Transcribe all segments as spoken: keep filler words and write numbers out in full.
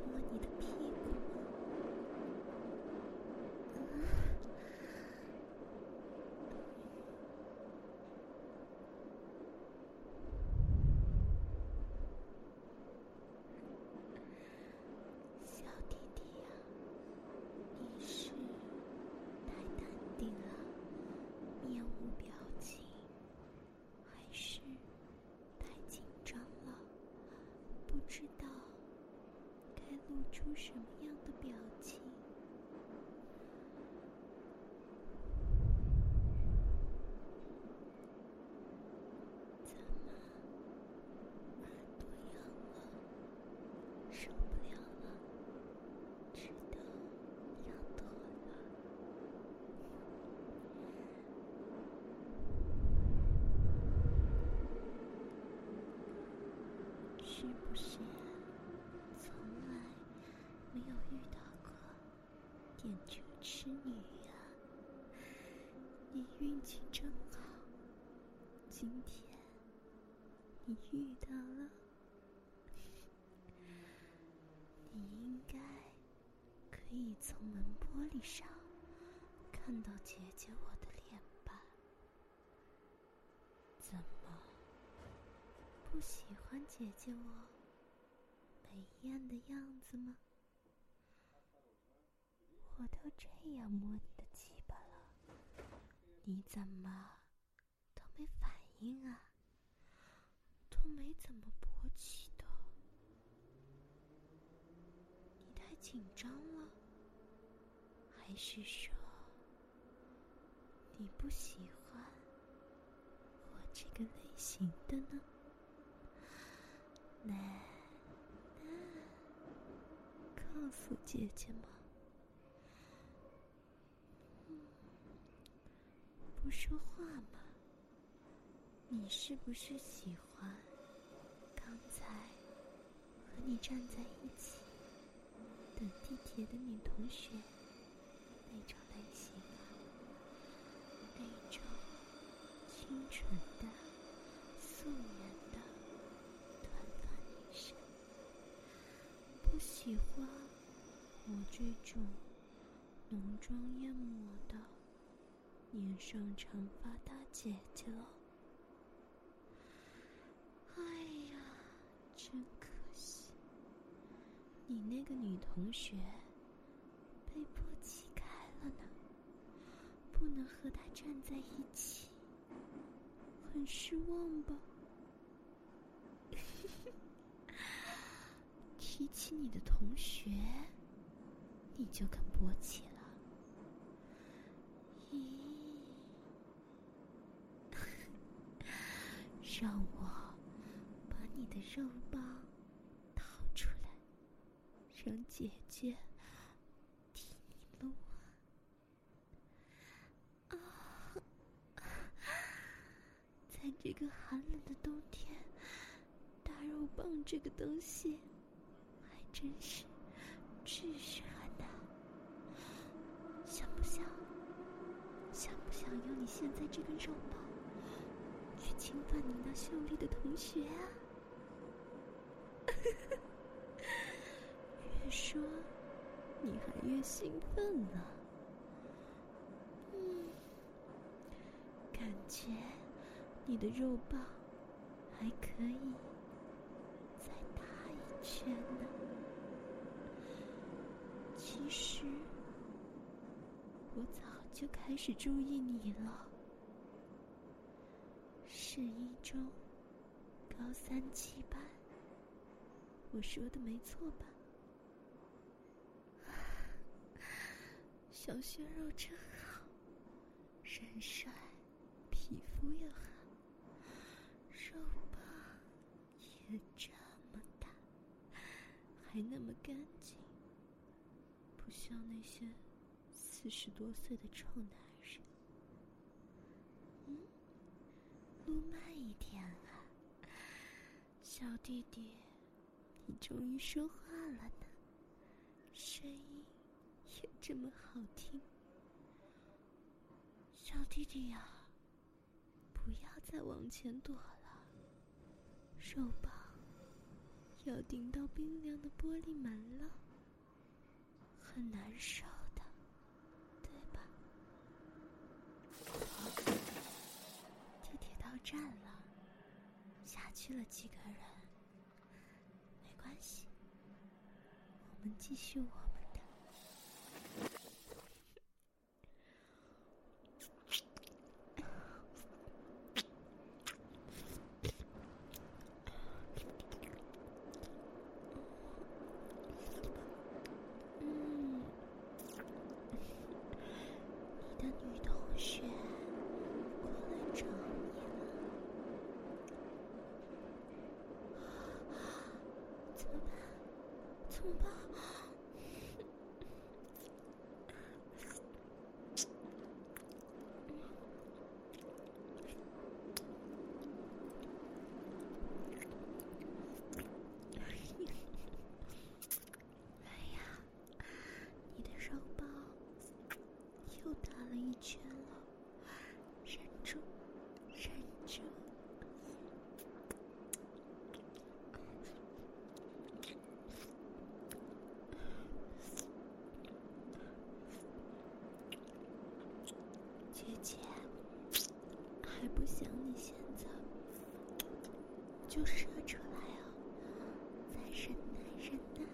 摸你的屁股吗？小弟弟呀，你是太淡定了，面无表情，还是太紧张了，不知道该露出什么样的表情？怎么耳朵痒了，受不了了，直到要脱了？是不是从来没有遇到过电车痴女呀？你运气真好，今天你遇到了。你应该可以从门玻璃上看到姐姐我的脸吧？怎么不喜欢姐姐我美艳的样子吗？我都这样摸你的鸡巴了，你怎么都没反应啊？都没怎么勃起的？你太紧张了，还是说你不喜欢我这个类型的呢？那那告诉姐姐吗？嗯，不说话吗？你是不是喜欢刚才和你站在一起等地铁的女同学那种类型啊？那种清纯的、素颜的短发女生，不喜欢我这种浓妆艳抹的脸上长发大姐姐了。哎呀，真可惜，你那个女同学被迫挤开了呢，不能和她站在一起，很失望吧？提起你的同学，你就肯勃起了？咦，让我把你的肉棒掏出来，让姐姐替你撸啊！啊，在这个寒冷的冬天，大肉棒这个东西还真是炙热呢。想不想想不想用你现在这个肉棒去侵犯你那秀丽的同学啊？越说你还越兴奋了。嗯，感觉你的肉棒还可以再大一圈呢。其实我早就开始注意你了。市一中高三七班，我说的没错吧？小鲜肉真好，人帅，皮肤又好，肉棒也这么大，还那么干净，不像那些四十多岁的臭男人。嗯，撸慢一点啊，小弟弟，你终于说话了呢，声音也这么好听。小弟弟呀，不要再往前躲了，肉棒要顶到冰凉的玻璃门了，很难受的，对吧？地铁到站了，下去了几个人，没关系，我们继续我们的。你的女同学过来找你了，怎么办？怎么办？哎呀，你的肉包又打了一圈了，忍住，忍住。姐姐还不想你现在就射出来啊，再忍耐忍耐。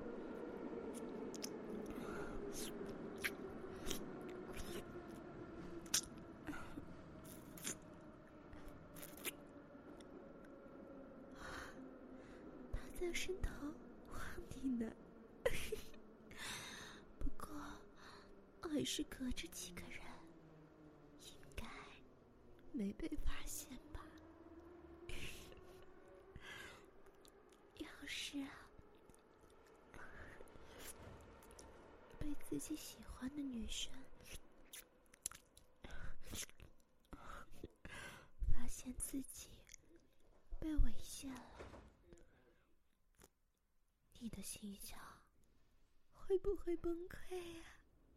他在伸头望你呢，不过还是隔着几个人，应该没被发现吧。要是啊被自己喜欢的女生发现自己被猥亵了，你的心想会不会崩溃呀？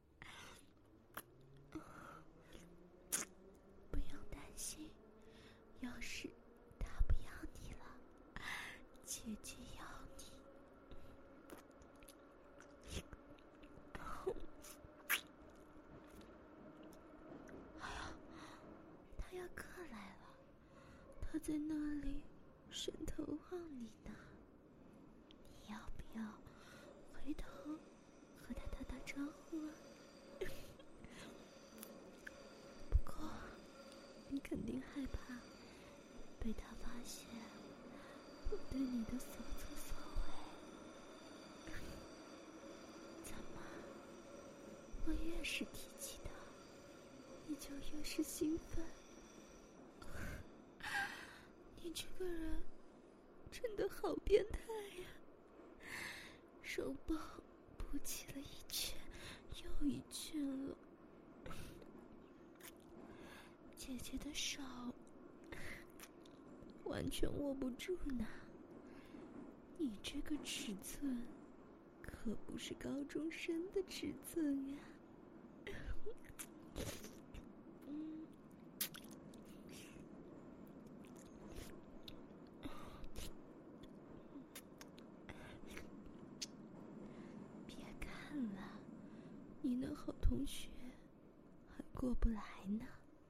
不用担心，要是他不要你了，姐姐要你。哎呀，他要过来了，他在那里伸头望你呢，你要不要回头和他打打招呼啊？不过你肯定害怕被他发现我对你的所作所为。怎么，我越是提起他，你就越是兴奋？你这个人真的好变态呀！手抱补起了一圈又一圈了，姐姐的手完全握不住呢。你这个尺寸可不是高中生的尺寸呀。嗯，别看了，你那好同学还过不来呢。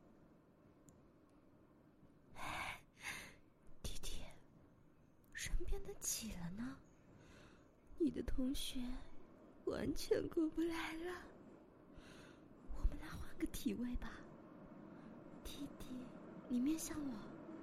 哎，弟弟，身边的挤了呢，你的同学完全过不来了。我们来换个体位吧，弟弟，你面向我。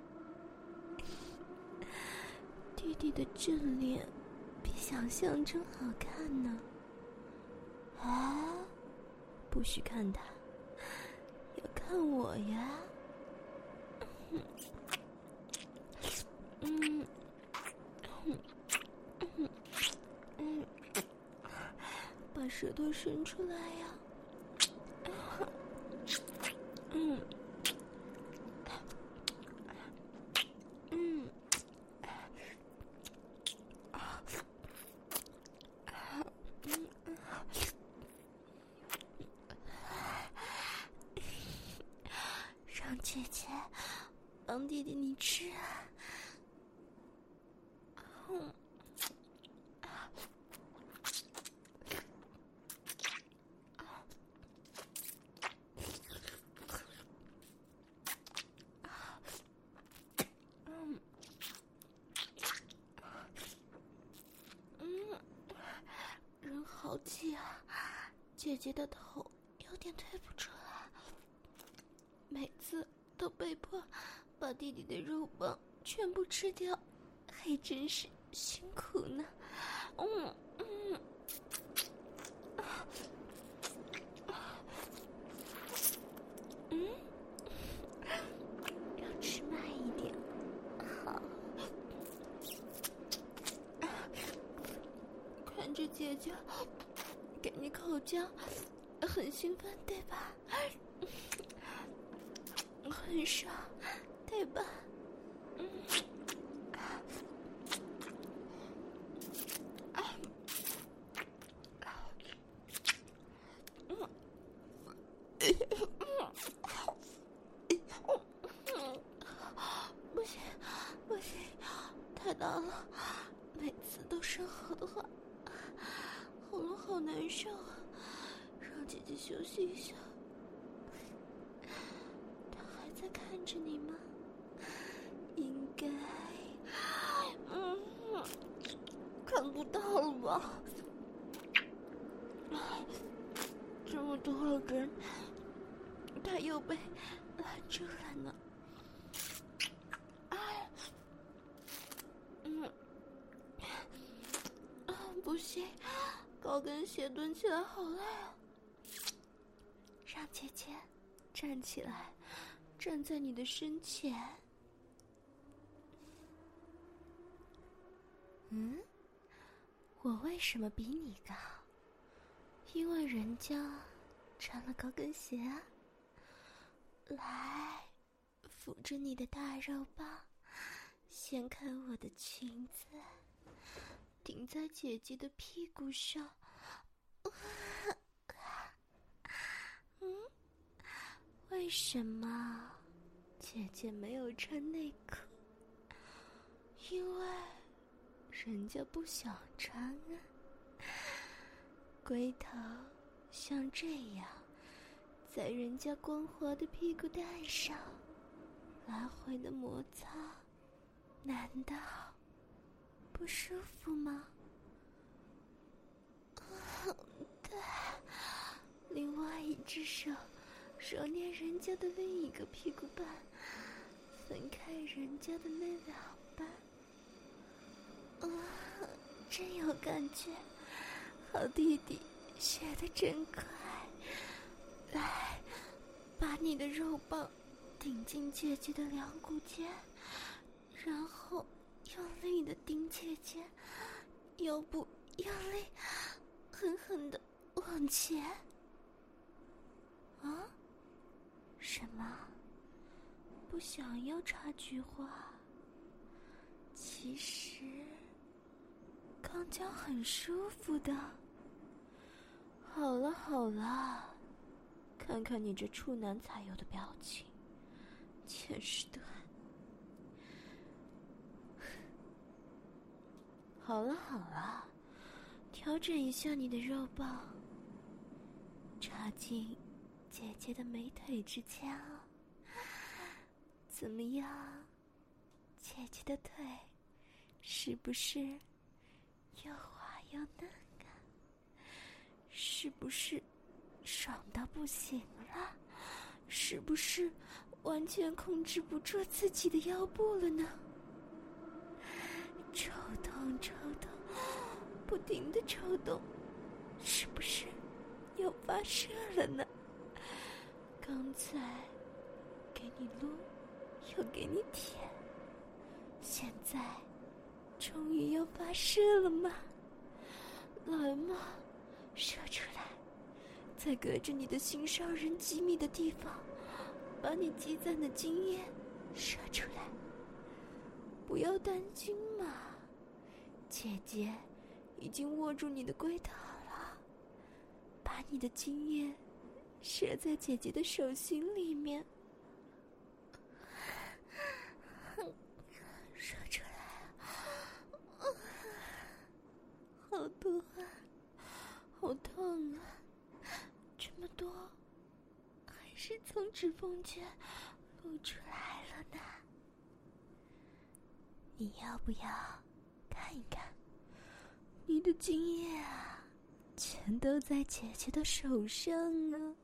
弟弟的正脸比想象中好看呢。啊，不许看他，要看我呀。嗯嗯嗯嗯，把舌头伸出来呀。嗯嗯，让姐姐帮弟弟你吃啊。嗯好气啊！姐姐的头有点推不出来，每次都被迫把弟弟的肉棒全部吃掉，还真是辛苦呢。嗯嗯，嗯，要吃慢一点。好，看着姐姐给你口交，很兴奋对吧？很爽对吧？嗯。不行不行，太大了，每次都生好的话，喉咙好难受啊，让姐姐休息一下。她还在看着你吗？应该，嗯，看不到了吧？这么多了人，他又被拦住了呢。哎，嗯，啊，不行，高跟鞋蹲起来好累啊！让姐姐站起来，站在你的身前。嗯，我为什么比你高？因为人家穿了高跟鞋啊。来，扶着你的大肉棒，掀开我的裙子，顶在姐姐的屁股上。嗯，为什么姐姐没有穿内裤？因为人家不想穿啊。龟头像这样在人家光滑的屁股蛋上来回的摩擦，难道不舒服吗？对，另外一只手揉捏人家的另一个屁股板，分开人家的那两半。啊，真有感觉，好弟弟学得真快。来，把你的肉棒顶进姐姐的两股间，然后用力的顶姐姐腰部，用力狠狠的往前。啊？什么？不想要插菊花？其实肛交很舒服的。好了好了，看看你这处男才有的表情，真是的。好了好了，调整一下你的肉棒，插进姐姐的美腿之间啊。怎么样，姐姐的腿是不是又滑又嫩啊？是不是爽到不行了？是不是完全控制不住自己的腰部了呢？抽动抽动，不停的抽动，是不是又发射了呢？刚才给你撸，又给你舔，现在终于要发射了吗？来嘛，射出来，在隔着你的心上人几米的地方，把你积攒的精液射出来。不要担心嘛，姐姐已经握住你的龟头了，把你的精液射在姐姐的手心里面。射出来了，好多啊，好痛啊，这么多还是从指缝间露出来了呢。你要不要看一看你的精液啊？ 全都在姐姐的手上啊！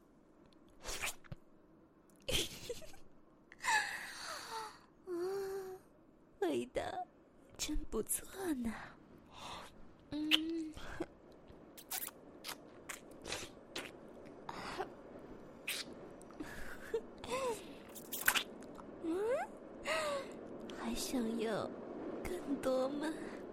啊，味道真不错呢。嗯，嗯，还想要更多吗？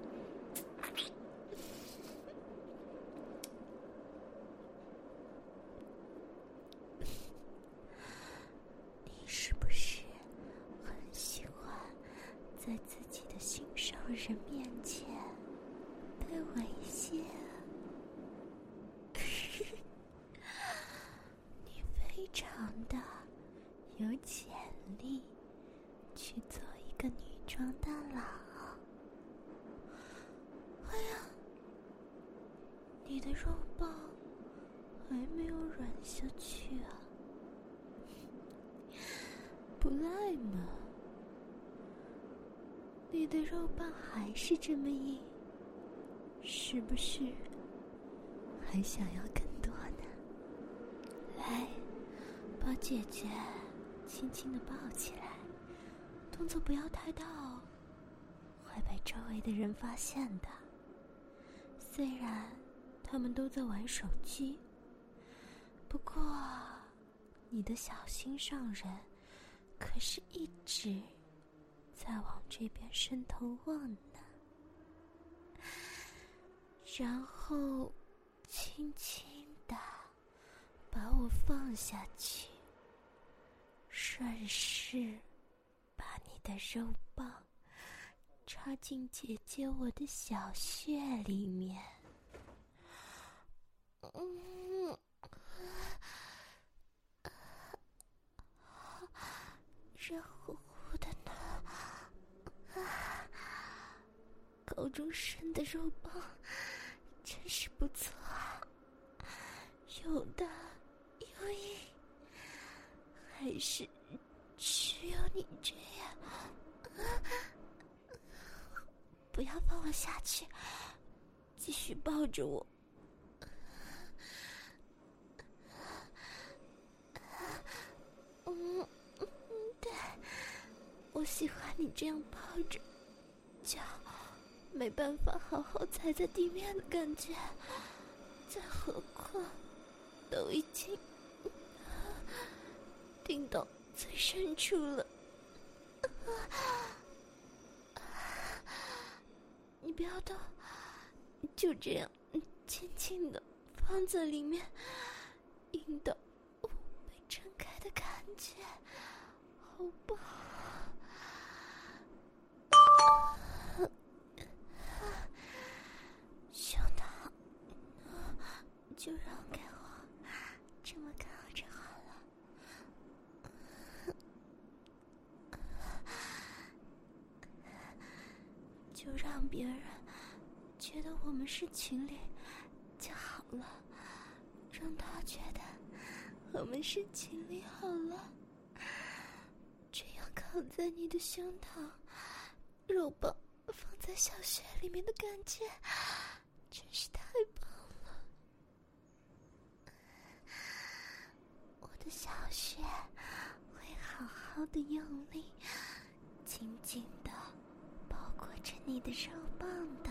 你是不是很喜欢在自己的心上人面前被猥亵？你非常的有潜力去做一个女装大佬。哎呀，你的肉棒还没有软下去啊，不赖嘛。你的肉棒还是这么硬，是不是还想要更多呢？来，把姐姐轻轻地抱起来，动作不要太大哦，会被周围的人发现的。虽然他们都在玩手机，不过你的小心上人可是一直在往这边伸头望呢。然后轻轻地把我放下去，顺势把你的肉棒插进姐姐我的小穴里面。嗯，热乎乎的呢。啊，高中生的肉棒真是不错啊，有大有硬，还是只有你这样。啊，不要放我下去，继续抱着我。嗯，对，我喜欢你这样抱着，脚没办法好好踩在地面的感觉，再何况都已经顶到最深处了。你不要动，就这样轻轻的放在里面，引导我被撑开的感觉，好棒！胸膛就让给我这么靠着好了。就让别人觉得我们是情侣就好了，让他觉得我们是情侣好了。这样靠在你的胸膛，肉棒放在小穴里面的感觉真是太棒了。我的小穴会好好的用力紧紧的包裹着你的肉棒的。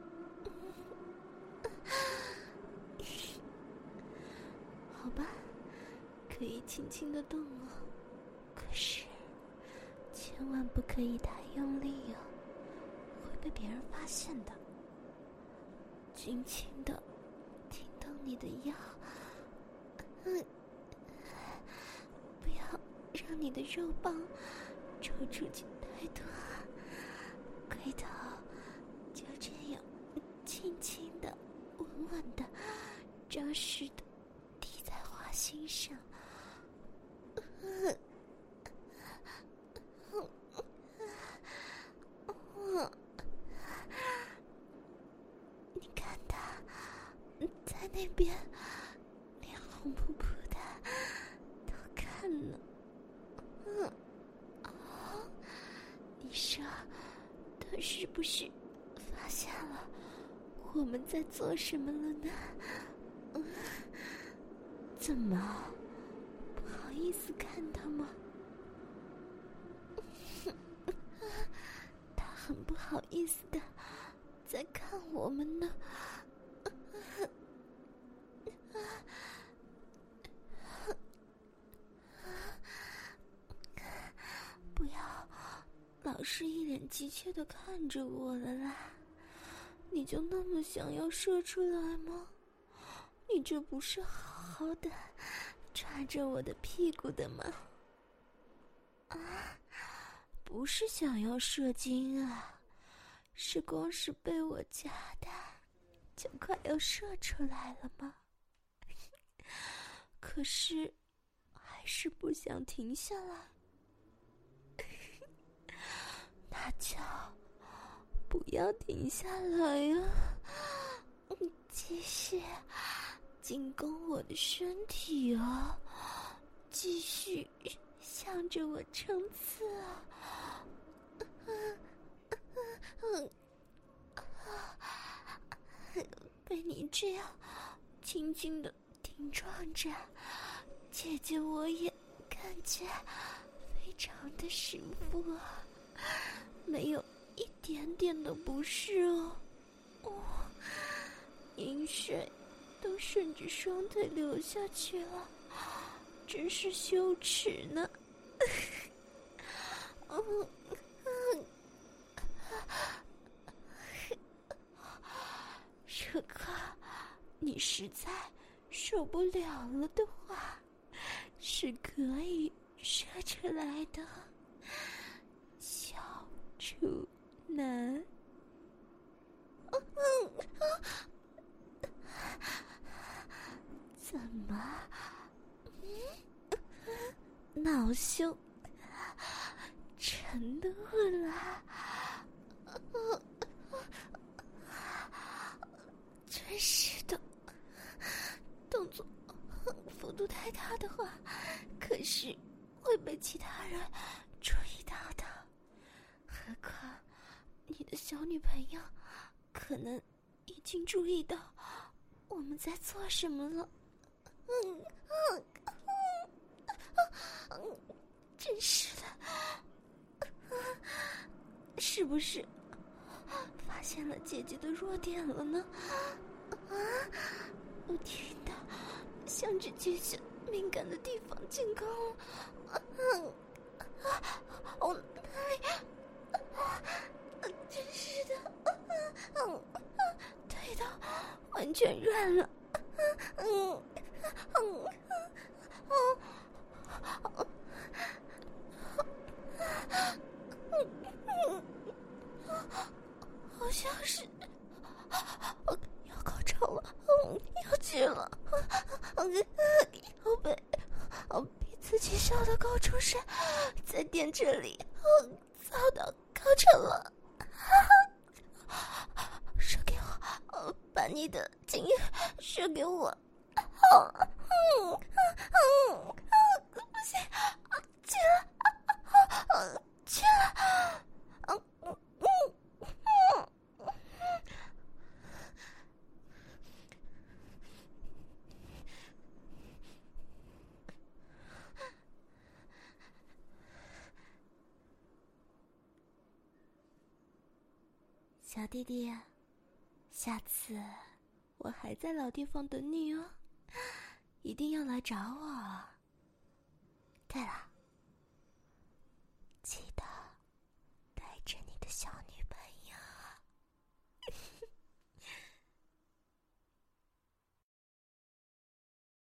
好吧，可以轻轻的动哦，可是千万不可以太用力哦，会被别人发现的。轻轻的挺动你的腰，嗯，不要让你的肉棒抽出去太多，龟头就这样轻轻的稳稳的扎实的滴在花心上。你看他在那边脸红扑扑的都看了。嗯，哦，你说他是不是发现了我们在做什么了呢？ 怎么不好意思看他吗？他很不好意思的在看我们呢。不要老是一脸急切的看着我了啦，你就那么想要射出来吗？你这不是好好的抓着我的屁股的吗？啊，不是想要射精啊，是光是被我夹的就快要射出来了吗？可是还是不想停下来。那就不要停下来呀、啊，继续进攻我的身体啊，继续向着我冲刺啊！被你这样轻轻的顶撞着，姐姐我也感觉非常的舒服啊，没有一点点的不适哦。哦，饮水都顺着双腿流下去了，真是羞耻呢。嗯嗯，如果你实在受不了了的话，是可以射出来的，小处男。嗯嗯，怎么？嗯，恼羞成怒了？真是的，动作幅度太大的话，可是会被其他人注意到的。何况你的小女朋友可能已经注意到我们在做什么了。嗯嗯嗯嗯，真是的，是不是发现了姐姐的弱点了呢？啊，不停的向着姐姐敏感的地方进攻。嗯啊，好累啊，真是的，嗯，腿都完全软了。嗯嗯嗯嗯嗯，好像是要高潮了，嗯，要去了，嗯，要被，嗯，被自己笑的高出声，在电这里，嗯，遭到高潮了，射给我，嗯，把你的精液射给我，哦，嗯嗯嗯，不行，去了，嗯，去了，嗯嗯嗯嗯。小弟弟，下次我还在老地方等你哦，一定要来找我。对了，记得带着你的小女朋友。